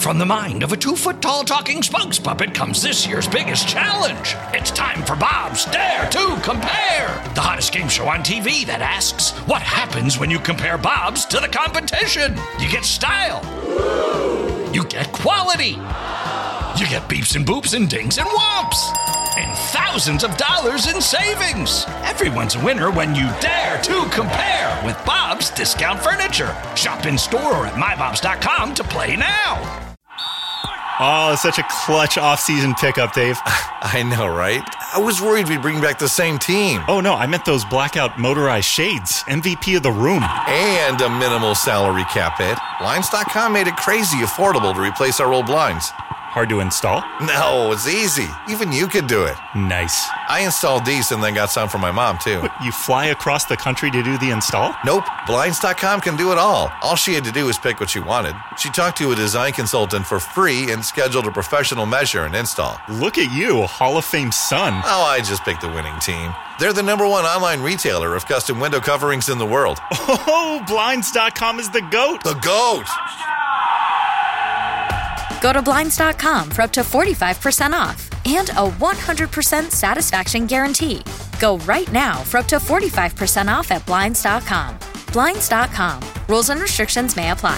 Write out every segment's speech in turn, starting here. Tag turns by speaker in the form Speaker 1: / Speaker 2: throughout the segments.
Speaker 1: From the mind of a 2-foot-tall talking spokes puppet comes this year's biggest challenge. It's time for Bob's Dare to Compare, the hottest game show on TV that asks, what happens when you compare Bob's to the competition? You get style. You get quality. You get beeps and boops and dings and whomps. And thousands of dollars in savings. Everyone's a winner when you dare to compare with Bob's Discount Furniture. Shop in store or at mybobs.com to play now.
Speaker 2: Oh, such a clutch off-season pickup, Dave.
Speaker 3: I know, right? I was worried we'd bring back the same team.
Speaker 2: Oh, no, I meant those blackout motorized shades. MVP of the room.
Speaker 3: And a minimal salary cap hit. Blinds.com made it crazy affordable to replace our old blinds.
Speaker 2: Hard to install?
Speaker 3: No, it's easy. Even you could do it.
Speaker 2: Nice.
Speaker 3: I installed these and then got some for my mom, too.
Speaker 2: What, you fly across the country to do the install?
Speaker 3: Nope. Blinds.com can do it all. All she had to do was pick what she wanted. She talked to a design consultant for free and scheduled a professional measure and install.
Speaker 2: Look at you, Hall of Fame son.
Speaker 3: Oh, I just picked the winning team. They're the #1 online retailer of custom window coverings in the world.
Speaker 2: Oh, Blinds.com is the GOAT.
Speaker 3: The GOAT!
Speaker 4: Go to Blinds.com for up to 45% off and a 100% satisfaction guarantee. Go right now for up to 45% off at Blinds.com. Blinds.com. Rules and restrictions may apply.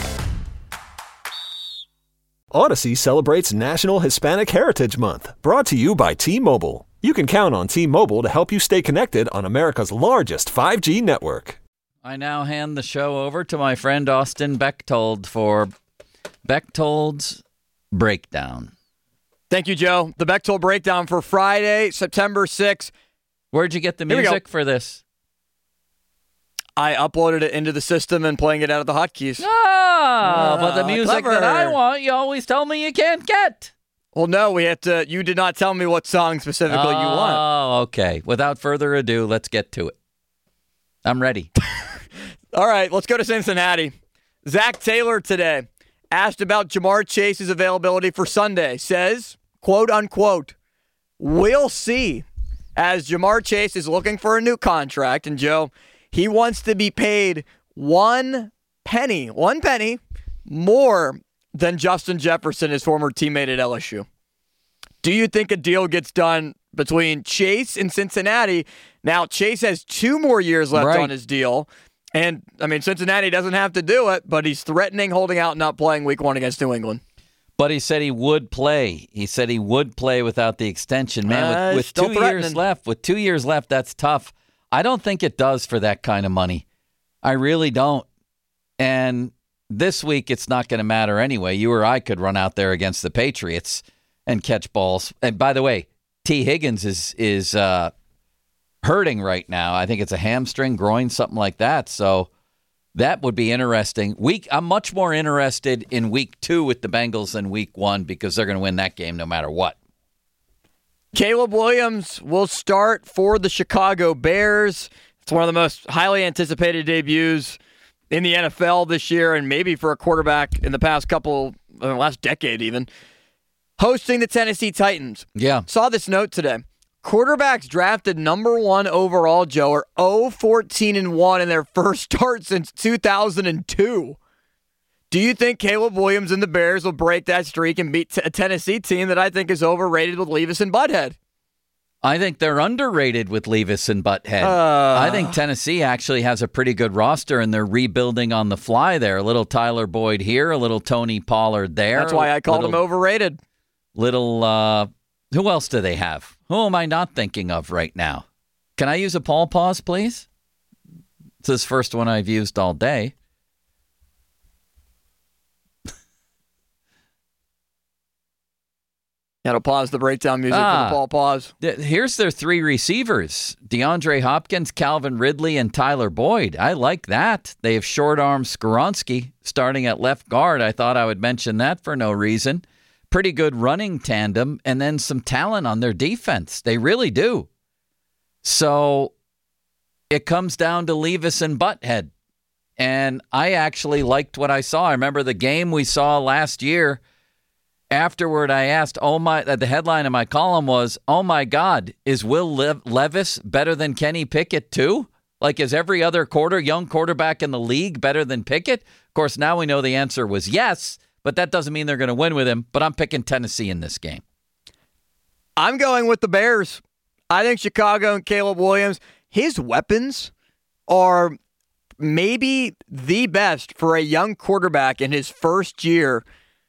Speaker 5: Odyssey celebrates National Hispanic Heritage Month, brought to you by T-Mobile. You can count on T-Mobile to help you stay connected on America's largest 5G network.
Speaker 6: I now hand the show over to my friend Austin Bechtold for Bechtold's Breakdown.
Speaker 7: Thank you, Joe. The Bechtold Breakdown for Friday, September 6th.
Speaker 6: Where'd you get the music for this?
Speaker 7: I uploaded it into the system and playing it out of the hotkeys.
Speaker 6: But the music that I want, you always tell me you can't get.
Speaker 7: Well, no, we had to. You did not tell me what song specifically you want.
Speaker 6: Oh, okay. Without further ado, let's get to it. I'm ready.
Speaker 7: All right, let's go to Cincinnati. Zach Taylor today asked about Ja'Marr Chase's availability for Sunday. Says, quote unquote, we'll see, as Ja'Marr Chase is looking for a new contract. And Joe, he wants to be paid one penny more than Justin Jefferson, his former teammate at LSU. Do you think a deal gets done between Chase and Cincinnati? Now, Chase has 2 more years left on his deal. And, I mean, Cincinnati doesn't have to do it, but he's threatening holding out and not playing week 1 against New England.
Speaker 6: But he said he would play. He said he would play without the extension. Man, with 2 years left, that's tough. I don't think it does for that kind of money. I really don't. And this week, it's not going to matter anyway. You or I could run out there against the Patriots and catch balls. And by the way, T. Higgins is hurting right now. I think it's a hamstring, groin, something like that. So that would be interesting. I'm much more interested in week 2 with the Bengals than week 1 because they're going to win that game no matter what.
Speaker 7: Caleb Williams will start for the Chicago Bears. It's one of the most highly anticipated debuts in the NFL this year and maybe for a quarterback in the last decade even. Hosting the Tennessee Titans.
Speaker 6: Yeah.
Speaker 7: Saw this note today. Quarterbacks drafted #1 overall, Joe, are 0-14-1 in their first start since 2002. Do you think Caleb Williams and the Bears will break that streak and beat a Tennessee team that I think is overrated with Levis and Butthead?
Speaker 6: I think they're underrated with Levis and Butthead. I think Tennessee actually has a pretty good roster, and they're rebuilding on the fly there. A little Tyler Boyd here, a little Tony Pollard there.
Speaker 7: That's why I called him overrated.
Speaker 6: Who else do they have? Who am I not thinking of right now? Can I use a Paul pause, please? It's this first one I've used all day.
Speaker 7: Got to pause the breakdown music for the Paul pause.
Speaker 6: Here's their 3 receivers. DeAndre Hopkins, Calvin Ridley, and Tyler Boyd. I like that. They have short-arm Skoronski starting at left guard. I thought I would mention that for no reason. Pretty good running tandem, and then some talent on their defense. They really do. So it comes down to Levis and Butthead. And I actually liked what I saw. I remember the game we saw last year. Afterward, I asked, the headline of my column was, oh my God, is Will Levis better than Kenny Pickett too? Like, is every other young quarterback in the league better than Pickett? Of course, now we know the answer was yes. but that doesn't mean they're going to win with him. But I'm picking Tennessee in this game.
Speaker 7: I'm going with the Bears. I think Chicago and Caleb Williams, his weapons are maybe the best for a young quarterback in his first year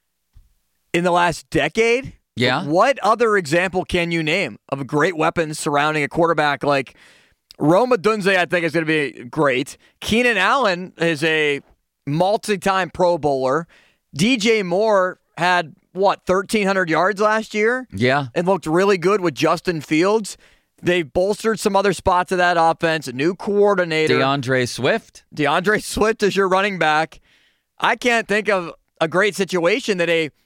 Speaker 7: in the last decade.
Speaker 6: Yeah.
Speaker 7: What other example can you name of great weapons surrounding a quarterback like Rome Odunze? I think is going to be great. Keenan Allen is a multi-time Pro Bowler. DJ Moore had, 1,300 yards last year?
Speaker 6: Yeah.
Speaker 7: And looked really good with Justin Fields. They've bolstered some other spots of that offense. A new coordinator.
Speaker 6: DeAndre Swift
Speaker 7: is your running back. I can't think of a great situation that a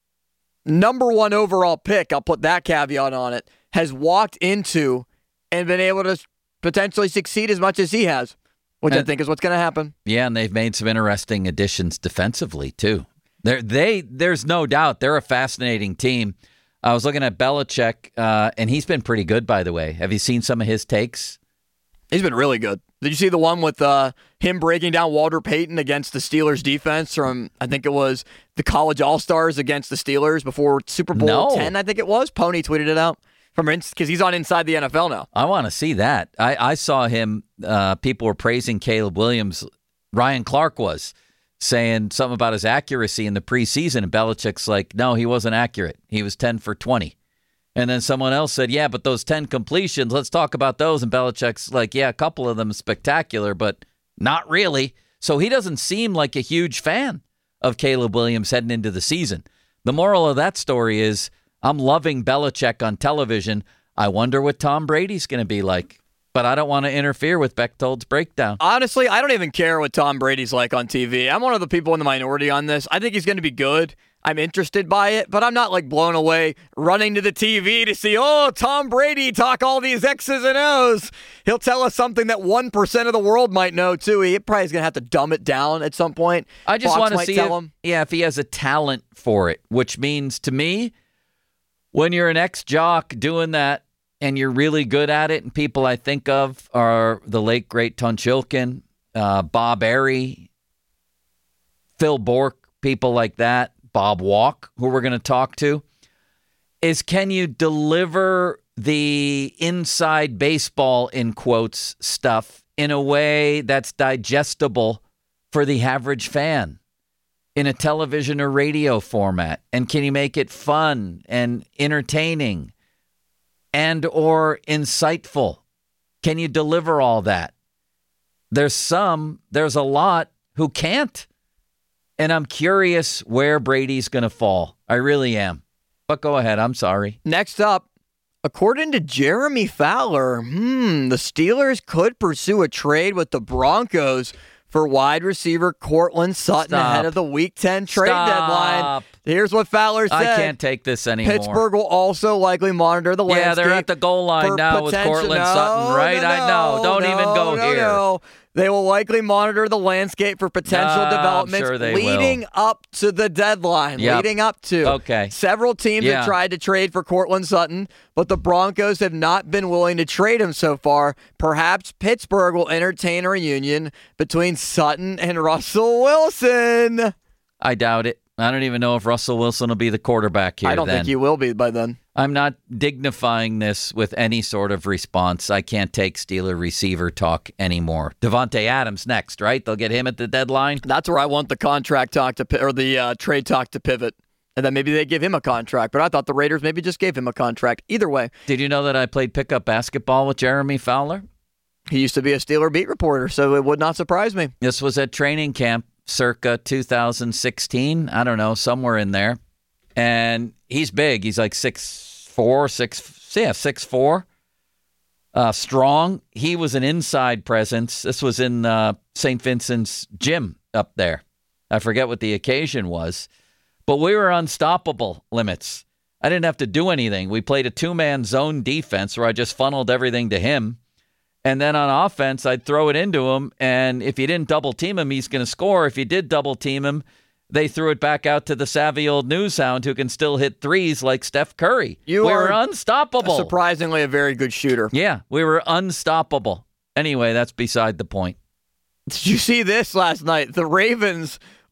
Speaker 7: number 1 overall pick, I'll put that caveat on it, has walked into and been able to potentially succeed as much as he has, which I think is what's going to happen.
Speaker 6: Yeah, and they've made some interesting additions defensively, too. There's no doubt they're a fascinating team. I was looking at Belichick, and he's been pretty good, by the way. Have you seen some of his takes?
Speaker 7: He's been really good. Did you see the one with him breaking down Walter Payton against the Steelers defense from, I think it was the College All-Stars against the Steelers before Super Bowl 10, I think it was? Pony tweeted it out because he's on Inside the NFL now.
Speaker 6: I want to see that. I saw him. People were praising Caleb Williams. Ryan Clark was saying something about his accuracy in the preseason, and Belichick's like, no, he wasn't accurate. He was 10 for 20. And then someone else said, yeah, but those 10 completions, let's talk about those. And Belichick's like, yeah, a couple of them spectacular, but not really. So he doesn't seem like a huge fan of Caleb Williams heading into the season. The moral of that story is I'm loving Belichick on television. I wonder what Tom Brady's going to be like. But I don't want to interfere with Bechtold's breakdown.
Speaker 7: Honestly, I don't even care what Tom Brady's like on TV. I'm one of the people in the minority on this. I think he's going to be good. I'm interested by it, but I'm not like blown away running to the TV to see, Tom Brady talk all these X's and O's. He'll tell us something that 1% of the world might know, too. He probably is going to have to dumb it down at some point.
Speaker 6: I just want to see if he has a talent for it, which means to me, when you're an ex-jock doing that, and you're really good at it, and people I think of are the late, great Tunch Ilkin, Bob Airy, Phil Bork, people like that, Bob Walk, who we're going to talk to, is can you deliver the inside baseball, in quotes, stuff in a way that's digestible for the average fan in a television or radio format? And can you make it fun and entertaining and or insightful? Can you deliver all that? There's a lot who can't. And I'm curious where Brady's going to fall. I really am. But go ahead. I'm sorry.
Speaker 7: Next up, according to Jeremy Fowler, the Steelers could pursue a trade with the Broncos for wide receiver Courtland Sutton ahead of the Week 10 trade deadline. Here's what Fowler said.
Speaker 6: I can't take this anymore.
Speaker 7: Pittsburgh will also likely monitor the landscape.
Speaker 6: Yeah, they're at the goal line now with Courtland Sutton, right? I know. Don't even go here.
Speaker 7: No. They will likely monitor the landscape for potential developments leading up to the deadline.
Speaker 6: Yep.
Speaker 7: Leading up to.
Speaker 6: Okay.
Speaker 7: Several teams have tried to trade for Courtland Sutton, but the Broncos have not been willing to trade him so far. Perhaps Pittsburgh will entertain a reunion between Sutton and Russell Wilson.
Speaker 6: I doubt it. I don't even know if Russell Wilson will be the quarterback here.
Speaker 7: I don't think he will be by then.
Speaker 6: I'm not dignifying this with any sort of response. I can't take Steeler receiver talk anymore. Devontae Adams next, right? They'll get him at the deadline.
Speaker 7: That's where I want the contract talk or the trade talk to pivot. And then maybe they give him a contract. But I thought the Raiders maybe just gave him a contract. Either way.
Speaker 6: Did you know that I played pickup basketball with Jeremy Fowler?
Speaker 7: He used to be a Steeler beat reporter, so it would not surprise me.
Speaker 6: This was at training camp circa 2016. I don't know, somewhere in there. And he's big. He's like 6'4", strong. He was an inside presence. This was in St. Vincent's gym up there. I forget what the occasion was. But we were unstoppable limits. I didn't have to do anything. We played a two-man zone defense where I just funneled everything to him. And then on offense, I'd throw it into him. And if you didn't double team him, he's going to score. If you did double team him, they threw it back out to the savvy old newshound who can still hit threes like Steph Curry. We were unstoppable.
Speaker 7: Surprisingly, a very good shooter.
Speaker 6: Yeah, we were unstoppable. Anyway, that's beside the point.
Speaker 7: Did you see this last night? The Ravens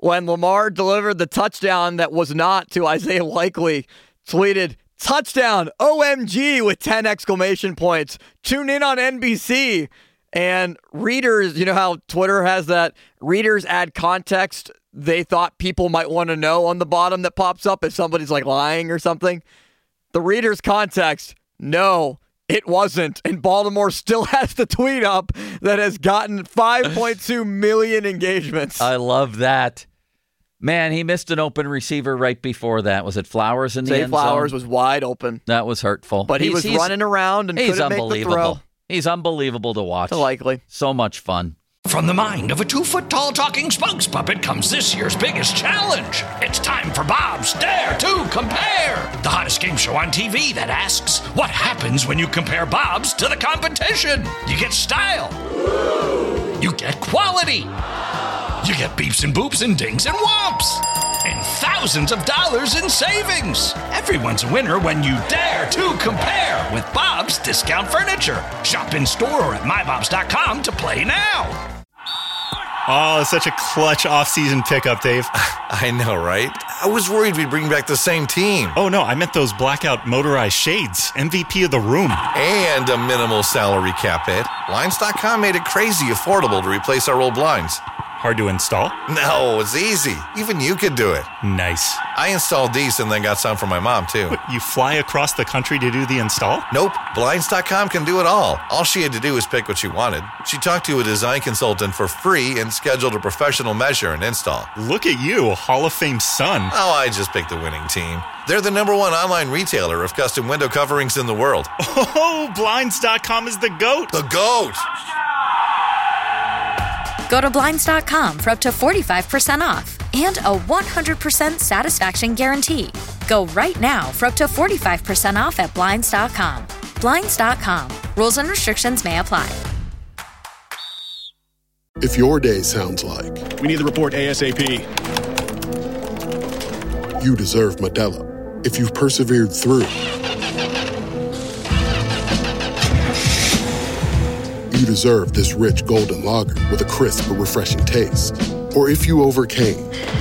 Speaker 7: when Lamar delivered the touchdown that was not to Isaiah Likely, tweeted, "Touchdown, OMG," with 10 exclamation points. Tune in on NBC. And readers, you know how Twitter has that? Readers add context they thought people might want to know on the bottom that pops up if somebody's like lying or something. The reader's context, no, it wasn't. And Baltimore still has the tweet up that has gotten 5.2 million engagements.
Speaker 6: I love that. Man, he missed an open receiver right before that. Was it Flowers in the end zone?
Speaker 7: Flowers was wide open.
Speaker 6: That was hurtful.
Speaker 7: But he was running around and couldn't make the throw.
Speaker 6: He's unbelievable to watch.
Speaker 7: Likely.
Speaker 6: So much fun.
Speaker 1: From the mind of a 2-foot-tall talking spokes puppet comes this year's biggest challenge. It's time for Bob's Dare to Compare, the hottest game show on TV that asks, what happens when you compare Bob's to the competition? You get style. You get quality. You get beeps and boops and dings and whomps. And thousands of dollars in savings. Everyone's a winner when you dare to compare with Bob's Discount Furniture. Shop in store or at mybobs.com to play now.
Speaker 2: Oh, it's such a clutch off-season pickup, Dave.
Speaker 3: I know, right? I was worried we'd bring back the same team.
Speaker 2: Oh, no, I meant those blackout motorized shades. MVP of the room.
Speaker 3: And a minimal salary cap hit. Blinds.com made it crazy affordable to replace our old blinds.
Speaker 2: Hard to install?
Speaker 3: No, it's easy. Even you could do it.
Speaker 2: Nice.
Speaker 3: I installed these and then got some for my mom, too.
Speaker 2: What, you fly across the country to do the install?
Speaker 3: Nope. Blinds.com can do it all. All she had to do was pick what she wanted. She talked to a design consultant for free and scheduled a professional measure and install.
Speaker 2: Look at you, Hall of Fame son.
Speaker 3: Oh, I just picked the winning team. They're the #1 online retailer of custom window coverings in the world.
Speaker 2: Oh, Blinds.com is the GOAT.
Speaker 3: The GOAT!
Speaker 4: Go to Blinds.com for up to 45% off and a 100% satisfaction guarantee. Go right now for up to 45% off at Blinds.com. Blinds.com. Rules and restrictions may apply.
Speaker 8: If your day sounds like,
Speaker 9: we need the report ASAP,
Speaker 8: you deserve Modelo. If you've persevered through, you deserve this rich golden lager with a crisp but refreshing taste. Or if you overcame.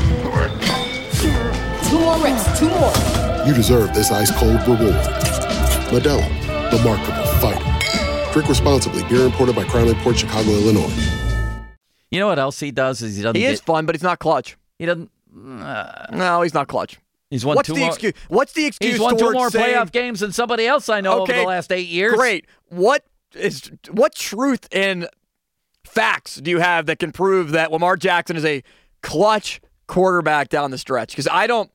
Speaker 10: 2 more reps, 2 more.
Speaker 8: You deserve this ice-cold reward. Modelo, the Remarkable Fighter. Drink responsibly. Beer imported by Crown Imports, Chicago, Illinois.
Speaker 6: You know what else he does? Is
Speaker 7: he is fun, but he's not clutch.
Speaker 6: He doesn't.
Speaker 7: No, he's not clutch.
Speaker 6: He's won two more.
Speaker 7: Excuse? What's the excuse?
Speaker 6: He's won 2 more
Speaker 7: saying,
Speaker 6: playoff games than somebody else I know over the last 8 years.
Speaker 7: Great. What truth and facts do you have that can prove that Lamar Jackson is a clutch quarterback down the stretch? Because I don't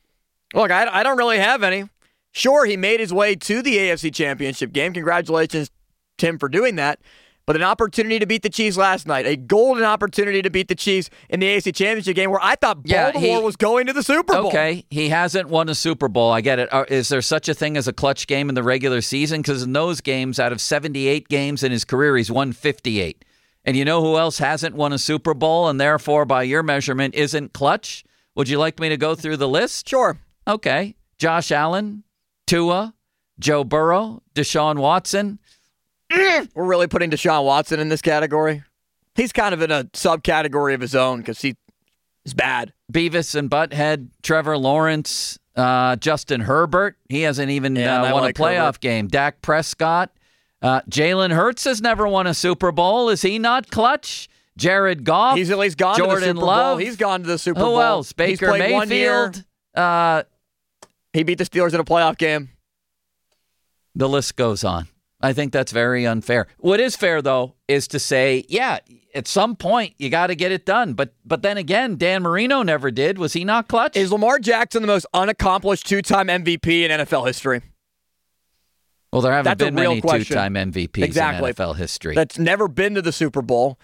Speaker 7: really have any. Sure, he made his way to the AFC Championship game. Congratulations, Tim, for doing that. But an opportunity to beat the Chiefs last night, a golden opportunity to beat the Chiefs in the AFC Championship game where I thought Baltimore was going to the Super Bowl.
Speaker 6: Okay, he hasn't won a Super Bowl. I get it. Is there such a thing as a clutch game in the regular season? Because in those games, out of 78 games in his career, he's won 58. And you know who else hasn't won a Super Bowl and therefore, by your measurement, isn't clutch? Would you like me to go through the list?
Speaker 7: Sure.
Speaker 6: Okay. Josh Allen, Tua, Joe Burrow, Deshaun Watson.
Speaker 7: We're really putting Deshaun Watson in this category. He's kind of in a subcategory of his own because he is bad.
Speaker 6: Beavis and Butthead, Trevor Lawrence, Justin Herbert. He hasn't even won a playoff game. Dak Prescott. Jalen Hurts has never won a Super Bowl. Is he not clutch? Jared Goff.
Speaker 7: He's at least gone
Speaker 6: Jordan
Speaker 7: to the Super
Speaker 6: Love.
Speaker 7: Bowl. He's gone to the Super Bowl.
Speaker 6: Who else? Baker Mayfield.
Speaker 7: He beat the Steelers in a playoff game.
Speaker 6: The list goes on. I think that's very unfair. What is fair, though, is to say, yeah, at some point you got to get it done. But then again, Dan Marino never did. Was he not clutch?
Speaker 7: Is Lamar Jackson the most unaccomplished 2-time MVP in NFL history?
Speaker 6: Well, there haven't been many two-time MVPs in NFL history.
Speaker 7: That's never been to the Super Bowl.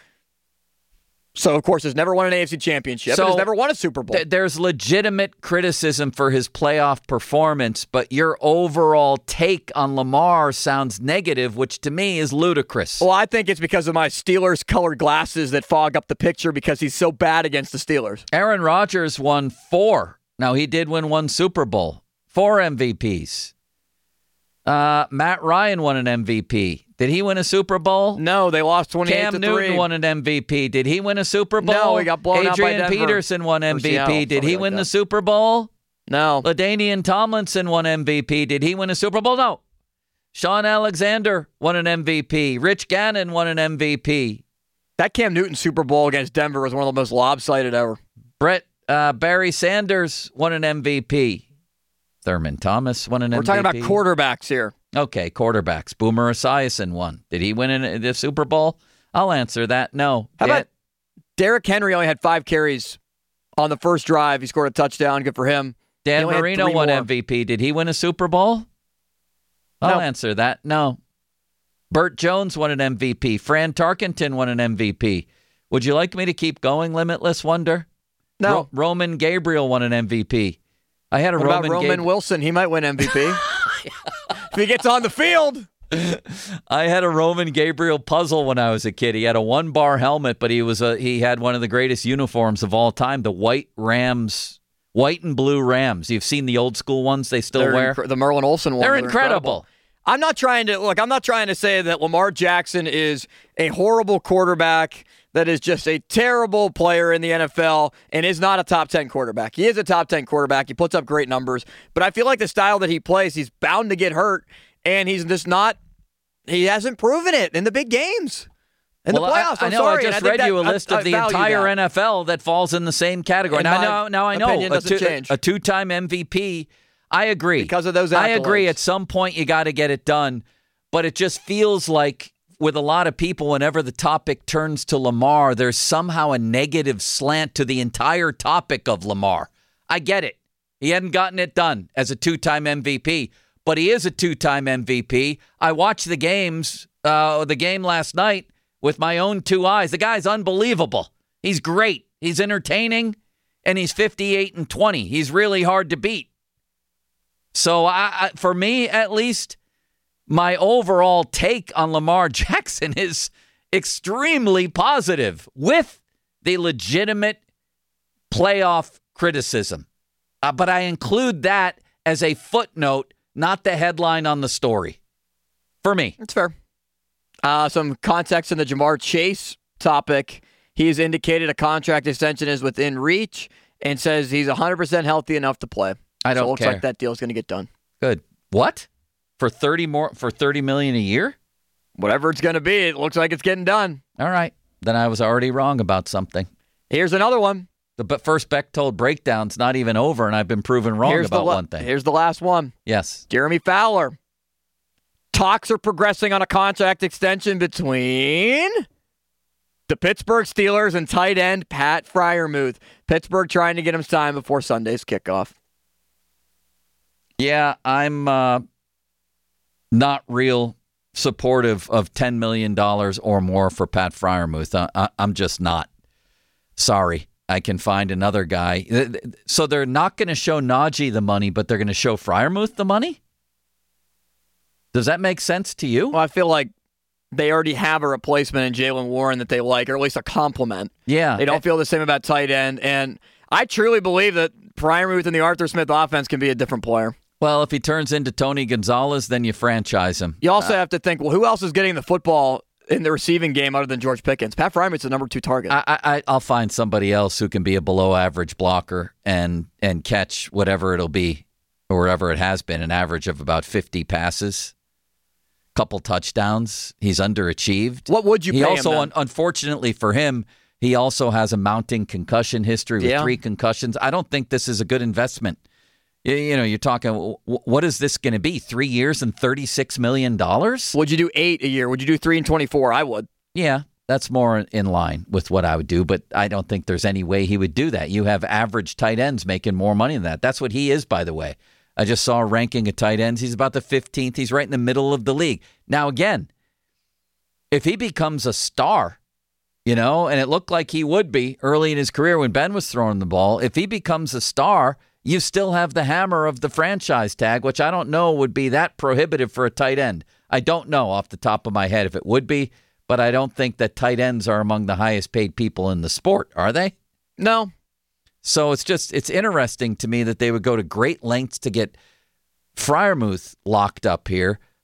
Speaker 7: So, of course, has never won an AFC championship and has never won a Super Bowl.
Speaker 6: There's legitimate criticism for his playoff performance, but your overall take on Lamar sounds negative, which to me is ludicrous.
Speaker 7: Well, I think it's because of my Steelers-colored glasses that fog up the picture because he's so bad against the Steelers.
Speaker 6: Aaron Rodgers won 4. Now, he did win 1 Super Bowl. 4 MVPs. Matt Ryan won an MVP. Did he win a Super Bowl?
Speaker 7: No, they lost 28-3.
Speaker 6: Cam Newton won an MVP. Did he win a Super Bowl?
Speaker 7: No, he got blown out by Denver.
Speaker 6: Adrian Peterson won MVP.
Speaker 7: Seattle,
Speaker 6: Did he win the Super Bowl?
Speaker 7: No.
Speaker 6: LaDainian Tomlinson won MVP. Did he win a Super Bowl? No. Sean Alexander won an MVP. Rich Gannon won an MVP.
Speaker 7: That Cam Newton Super Bowl against Denver was one of the most lopsided ever.
Speaker 6: Barry Sanders won an MVP. Thurman Thomas won an MVP.
Speaker 7: We're talking about quarterbacks here.
Speaker 6: Okay, quarterbacks. Boomer Esiason won. Did he win the Super Bowl? I'll answer that. No.
Speaker 7: How about Derrick Henry only had 5 carries on the first drive. He scored a touchdown. Good for him.
Speaker 6: Dan Marino won MVP. Did he win a Super Bowl? I'll answer that. No. Burt Jones won an MVP. Fran Tarkenton won an MVP. Would you like me to keep going, Limitless Wonder?
Speaker 7: No.
Speaker 6: Roman Gabriel won an MVP. I had a
Speaker 7: what about Roman Wilson? He might win MVP. If he gets on the field.
Speaker 6: I had a Roman Gabriel puzzle when I was a kid. He had a 1-bar helmet, but he had one of the greatest uniforms of all time, the white and blue Rams. You've seen the old school ones they still wear?
Speaker 7: The Merlin Olsen ones.
Speaker 6: They're incredible.
Speaker 7: I'm not trying to say that Lamar Jackson is a horrible quarterback that is just a terrible player in the NFL and is not a top 10 quarterback. He is a top 10 quarterback. He puts up great numbers. But I feel like the style that he plays, he's bound to get hurt, and he's just not – he hasn't proven it in the big games. In the playoffs,
Speaker 6: I just read you a list of the entire NFL that falls in the same category. Now I know a 2-time MVP. I agree.
Speaker 7: Because of those accolades.
Speaker 6: I agree. At some point, you got to get it done. But it just feels like with a lot of people, whenever the topic turns to Lamar, there's somehow a negative slant to the entire topic of Lamar. I get it. He hadn't gotten it done as a 2-time MVP, but he is a 2-time MVP. I watched the game last night with my own 2 eyes. The guy's unbelievable. He's great. He's entertaining, and he's 58-20. He's really hard to beat. So for me, at least, my overall take on Lamar Jackson is extremely positive with the legitimate playoff criticism. But I include that as a footnote, not the headline on the story. For me.
Speaker 7: That's fair. Some context in the Jamar Chase topic. He's indicated a contract extension is within reach and says he's 100% healthy enough to play.
Speaker 6: I don't care.
Speaker 7: So it looks like that deal's going to get done.
Speaker 6: Good. What? For $30 million a year?
Speaker 7: Whatever it's going to be, it looks like it's getting done.
Speaker 6: All right. Then I was already wrong about something.
Speaker 7: Here's another one.
Speaker 6: The first Bechtold breakdown's not even over, and I've been proven wrong about one thing.
Speaker 7: Here's the last one.
Speaker 6: Yes.
Speaker 7: Jeremy Fowler. Talks are progressing on a contract extension between the Pittsburgh Steelers and tight end Pat Freiermuth. Pittsburgh trying to get him signed before Sunday's kickoff.
Speaker 6: Yeah, I'm not real supportive of $10 million or more for Pat Freiermuth. I'm just not. Sorry. I can find another guy. So they're not going to show Najee the money, but they're going to show Freiermuth the money? Does that make sense to you?
Speaker 7: Well, I feel like they already have a replacement in Jaylen Warren that they like, or at least a compliment.
Speaker 6: Yeah.
Speaker 7: They don't feel the same about tight end. And I truly believe that Freiermuth and the Arthur Smith offense can be a different player.
Speaker 6: Well, if he turns into Tony Gonzalez, then you franchise him.
Speaker 7: You also have to think, well, who else is getting the football in the receiving game other than George Pickens? Pat Freiermuth's the number 2 target.
Speaker 6: I'll find somebody else who can be a below-average blocker and catch whatever it'll be, or whatever it has been, an average of about 50 passes, couple touchdowns. He's underachieved.
Speaker 7: What would you pay him then?
Speaker 6: Unfortunately for him, he also has a mounting concussion history with 3 concussions. I don't think this is a good investment. You know, you're talking, what is this going to be? 3 years and $36 million?
Speaker 7: Would you do 8 a year? Would you do 3 and 24? I would.
Speaker 6: Yeah, that's more in line with what I would do, but I don't think there's any way he would do that. You have average tight ends making more money than that. That's what he is, by the way. I just saw a ranking of tight ends. He's about the 15th. He's right in the middle of the league. Now, again, if he becomes a star, you know, and it looked like he would be early in his career when Ben was throwing the ball, if he becomes a star, you still have the hammer of the franchise tag, which I don't know would be that prohibitive for a tight end. I don't know off the top of my head if it would be, but I don't think that tight ends are among the highest paid people in the sport, are they?
Speaker 7: No.
Speaker 6: So it's interesting to me that they would go to great lengths to get Freiermuth locked up here,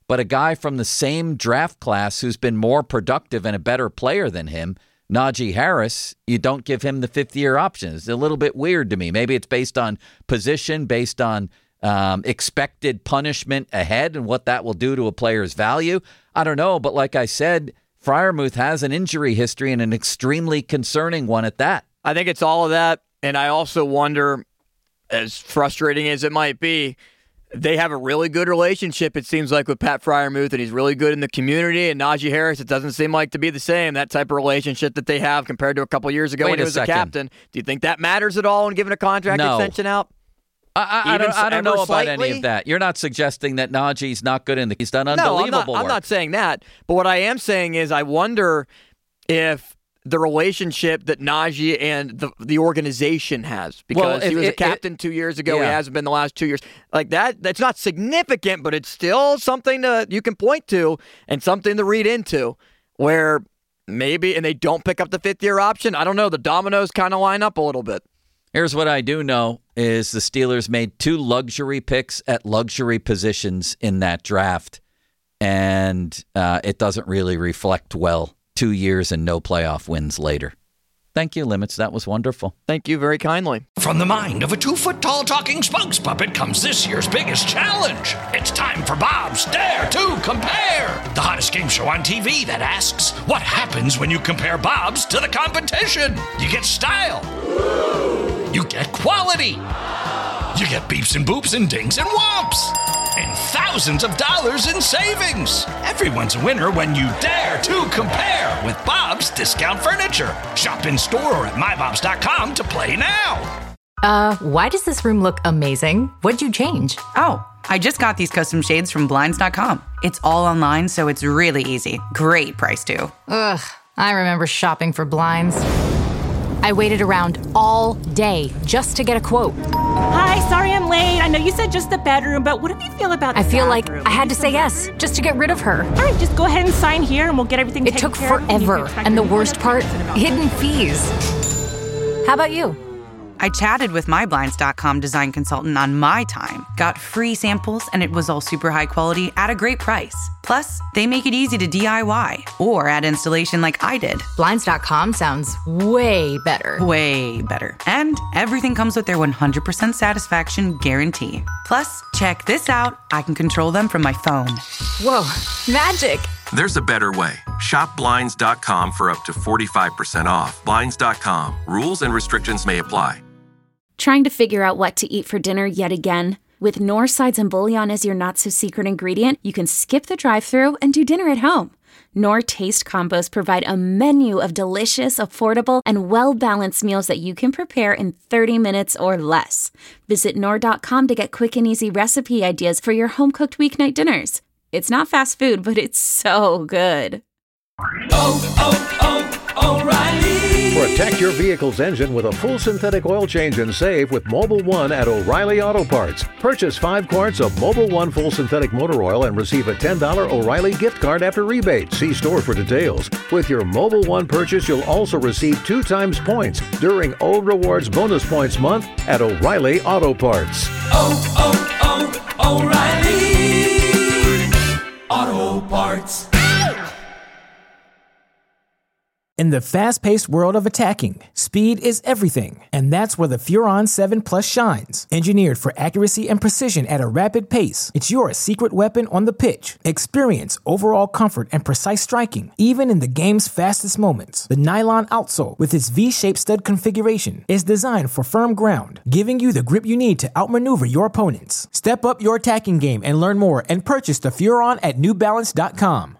Speaker 6: But a guy from the same draft class who's been more productive and a better player than him, Najee Harris, you don't give him the fifth-year option. It's a little bit weird to me. Maybe it's based on position, based on expected punishment ahead and what that will do to a player's value. I don't know, but like I said, Freiermuth has an injury history and an extremely concerning one at that.
Speaker 7: I think it's all of that, and I also wonder, as frustrating as it might be, they have a really good relationship, it seems like, with Pat Freiermuth, and he's really good in the community. And Najee Harris, it doesn't seem like to be the same, that type of relationship that they have compared to a couple years ago when he was a captain. Do you think that matters at all in giving a contract extension out?
Speaker 6: I don't know about any of that. You're not suggesting that Najee's not good in the... He's done unbelievable work.
Speaker 7: I'm not saying that. But what I am saying is I wonder if the relationship that Najee and the organization has, because he was a captain 2 years ago. Yeah. He hasn't been the last 2 years. Like that's not significant, but it's still something you can point to and something to read into where maybe, and they don't pick up the fifth-year option. I don't know. The dominoes kind of line up a little bit.
Speaker 6: Here's what I do know is the Steelers made 2 luxury picks at luxury positions in that draft, and it doesn't really reflect well 2 years and no playoff wins later. Thank you, Limits. That was wonderful.
Speaker 7: Thank you very kindly.
Speaker 1: From the mind of a 2-foot-tall talking spokes puppet comes this year's biggest challenge. It's time for Bob's Dare to Compare, the hottest game show on TV that asks, what happens when you compare Bob's to the competition? You get style. You get quality. You get beeps and boops and dings and whomps. And thousands of dollars in savings. Everyone's a winner when you dare to compare with Bob's Discount Furniture. Shop in store or at mybobs.com to play now.
Speaker 10: Why does this room look amazing? What'd you change?
Speaker 11: Oh, I just got these custom shades from Blinds.com. It's all online, so it's really easy. Great price, too.
Speaker 10: Ugh, I remember shopping for blinds. I waited around all day just to get a quote.
Speaker 12: Hi, sorry I'm late. I know you said just the bedroom, but what do you feel about the
Speaker 10: I feel
Speaker 12: bathroom?
Speaker 10: like I had to say yes just to get rid of her.
Speaker 12: All right, just go ahead and sign here and we'll get everything taken care of.
Speaker 10: It took forever, and the worst part, hidden fees. How about you?
Speaker 11: I chatted with my Blinds.com design consultant on my time, got free samples, and it was all super high quality at a great price. Plus, they make it easy to DIY or add installation like I did.
Speaker 10: Blinds.com sounds way better.
Speaker 11: Way better. And everything comes with their 100% satisfaction guarantee. Plus, check this out. I can control them from my phone.
Speaker 10: Whoa, magic.
Speaker 13: There's a better way. Shop Blinds.com for up to 45% off. Blinds.com. Rules and restrictions may apply.
Speaker 14: Trying to figure out what to eat for dinner yet again? With Knorr sides and bouillon as your not-so-secret ingredient, you can skip the drive-thru and do dinner at home. Knorr Taste Combos provide a menu of delicious, affordable, and well-balanced meals that you can prepare in 30 minutes or less. Visit Knorr.com to get quick and easy recipe ideas for your home-cooked weeknight dinners. It's not fast food, but it's so good.
Speaker 15: O'Reilly. Protect your vehicle's engine with a full synthetic oil change and save with Mobil 1 at O'Reilly Auto Parts. Purchase 5 quarts of Mobil 1 full synthetic motor oil and receive a $10 O'Reilly gift card after rebate. See store for details. With your Mobil 1 purchase, you'll also receive 2 times points during O Rewards Bonus Points Month at O'Reilly Auto Parts.
Speaker 16: O'Reilly Auto Parts.
Speaker 17: In the fast-paced world of attacking, speed is everything, and that's where the Furon 7 Plus shines. Engineered for accuracy and precision at a rapid pace, it's your secret weapon on the pitch. Experience overall comfort and precise striking, even in the game's fastest moments. The nylon outsole, with its V-shaped stud configuration, is designed for firm ground, giving you the grip you need to outmaneuver your opponents. Step up your attacking game and learn more and purchase the Furon at NewBalance.com.